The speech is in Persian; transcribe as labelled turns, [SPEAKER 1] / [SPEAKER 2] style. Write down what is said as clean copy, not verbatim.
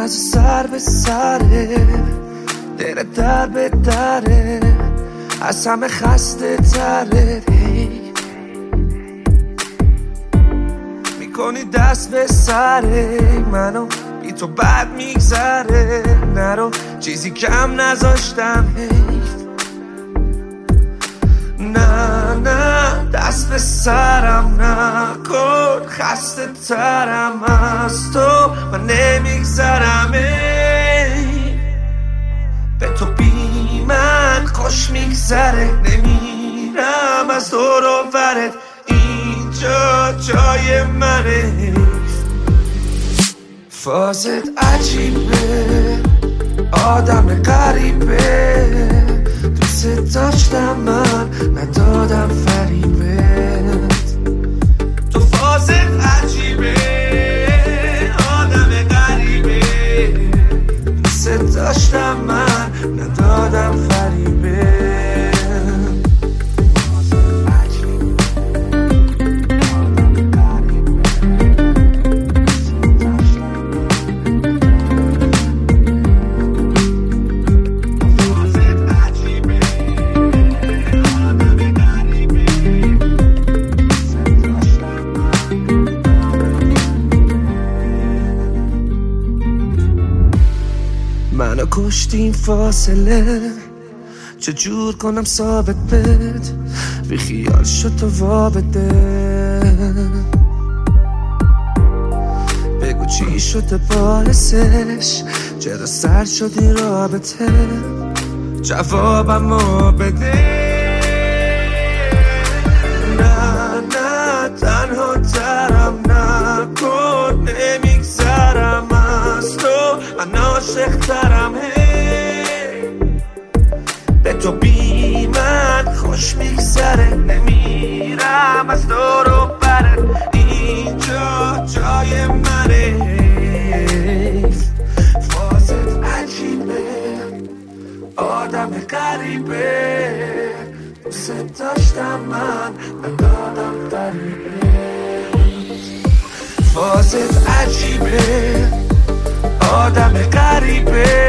[SPEAKER 1] از سر به سره، دل در به دره، از همه خسته تره. میکنی دست به سره منو، بی تو بد میگذره. نرو چیزی کم نذاشتم حیف. نه نه دست به سرم نکن، خسته ترم از تو من نمیگذرم. به تو بی من خوش میگذره، نمیرم از دور و برت، اینجا جای منه. فازت عجیبه، آدم غریبه، دوست داشتم من ندادم فریبت. تو فازت عجیبه، آدم غریبه، دوست داشتم من ندادم فریبت. منو کشتیم فاصله، چجور کنم ثابت بد، بی خیال شد تو وابده. بگو چی شده باعثش، چرا سر شد این رابطه، جوابمو بده. نه نه تنها ترم نکن، نمیگذرم از تو من عاشق ترم. به تو بی من خوش میگذره، نمیرم از دور و برت، اینجا جای منه. فازت عجیبه، آدم غریبه، دوست داشتم من ندادم فریبت. فازت عجیبه، آدم غریبه،